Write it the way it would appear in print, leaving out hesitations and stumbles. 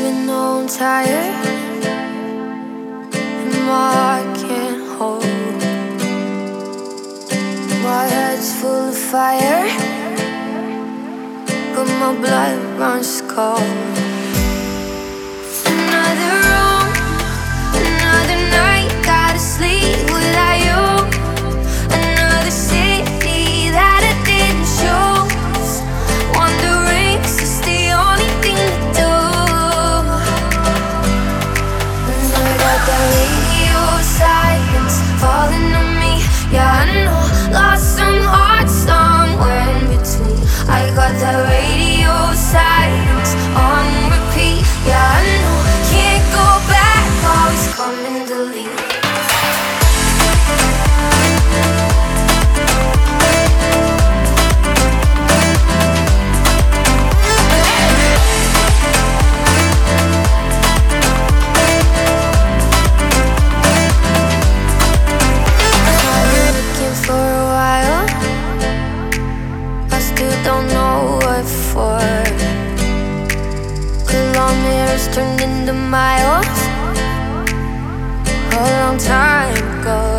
Even though I'm tired and my heart can't hold, my head's full of fire, but my blood runs cold. Another room, another night, gotta sleep without you. Another city that I didn't choose. Wondering, 'cause it's the only thing to do. And I got that radio silence falling on me. Yeah, I know, lost some heart somewhere in between. I got that radio silence on repeat. Yeah, I know, can't go back, always coming to leave. Don't know what for. Kilometers turned into miles a long time ago.